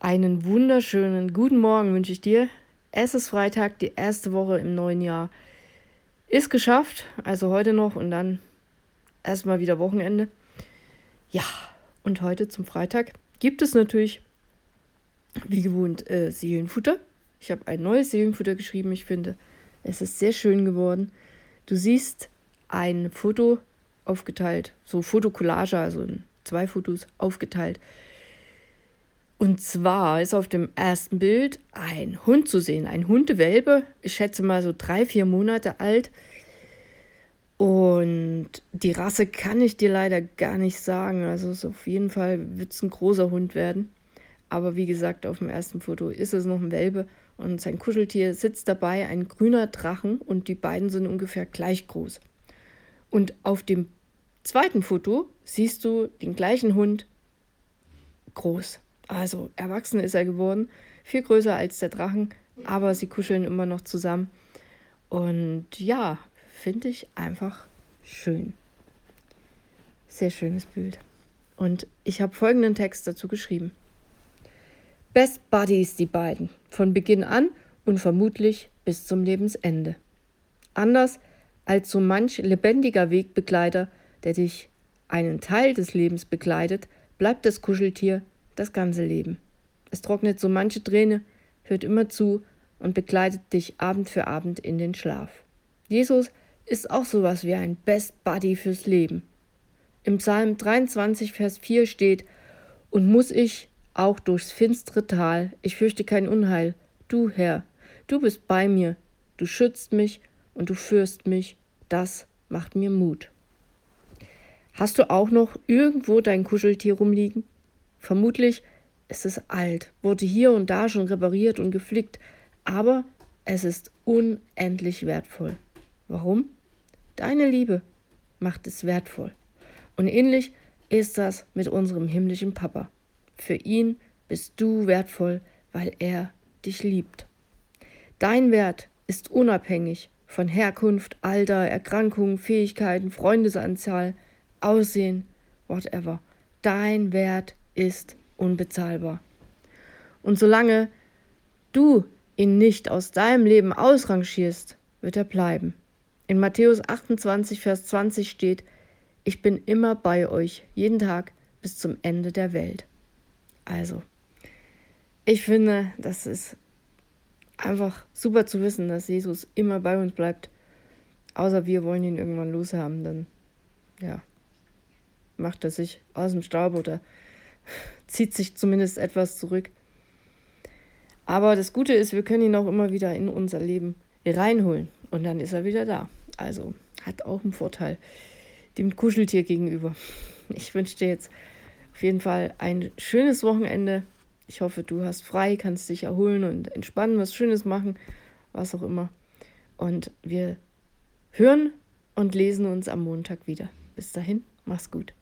Einen wunderschönen guten Morgen wünsche ich dir. Es ist Freitag, die erste Woche im neuen Jahr ist geschafft, also heute noch und dann erstmal wieder Wochenende. Ja, und heute zum Freitag gibt es natürlich, wie gewohnt, Seelenfutter. Ich habe ein neues Seelenfutter geschrieben. Ich finde, es ist sehr schön geworden. Du siehst ein Foto aufgeteilt, so Fotokollage, also in 2 Fotos aufgeteilt. Und zwar ist auf dem ersten Bild ein Hund zu sehen, ein Hundewelpe, ich schätze mal so 3, 4 Monate alt. Und die Rasse kann ich dir leider gar nicht sagen. Also auf jeden Fall wird es ein großer Hund werden. Aber wie gesagt, auf dem ersten Foto ist es noch ein Welpe und sein Kuscheltier sitzt dabei, ein grüner Drachen, und die beiden sind ungefähr gleich groß. Und auf dem zweiten Foto siehst du den gleichen Hund groß. Also erwachsen ist er geworden, viel größer als der Drachen, aber sie kuscheln immer noch zusammen. Und ja, finde ich einfach schön. Sehr schönes Bild. Und ich habe folgenden Text dazu geschrieben. Best Buddies, die beiden, von Beginn an und vermutlich bis zum Lebensende. Anders als so manch lebendiger Wegbegleiter, der dich einen Teil des Lebens begleitet, bleibt das Kuscheltier das ganze Leben. Es trocknet so manche Träne, hört immer zu und begleitet dich Abend für Abend in den Schlaf. Jesus ist auch sowas wie ein Best Buddy fürs Leben. Im Psalm 23, Vers 4 steht: Und muss ich auch durchs finstere Tal, ich fürchte kein Unheil. Du, Herr, du bist bei mir, du schützt mich und du führst mich, das macht mir Mut. Hast du auch noch irgendwo dein Kuscheltier rumliegen? Vermutlich ist es alt, wurde hier und da schon repariert und geflickt, aber es ist unendlich wertvoll. Warum? Deine Liebe macht es wertvoll. Und ähnlich ist das mit unserem himmlischen Papa. Für ihn bist du wertvoll, weil er dich liebt. Dein Wert ist unabhängig von Herkunft, Alter, Erkrankungen, Fähigkeiten, Freundesanzahl, Aussehen, whatever. Dein Wert ist unbezahlbar. Und solange du ihn nicht aus deinem Leben ausrangierst, wird er bleiben. In Matthäus 28, Vers 20 steht: Ich bin immer bei euch, jeden Tag bis zum Ende der Welt. Also, ich finde, das ist einfach super zu wissen, dass Jesus immer bei uns bleibt. Außer wir wollen ihn irgendwann loshaben, dann ja, macht er sich aus dem Staub oder zieht sich zumindest etwas zurück. Aber das Gute ist, wir können ihn auch immer wieder in unser Leben reinholen und dann ist er wieder da. Also hat auch einen Vorteil dem Kuscheltier gegenüber. Ich wünsche dir jetzt auf jeden Fall ein schönes Wochenende. Ich hoffe, du hast frei, kannst dich erholen und entspannen, was Schönes machen, was auch immer. Und wir hören und lesen uns am Montag wieder. Bis dahin, mach's gut.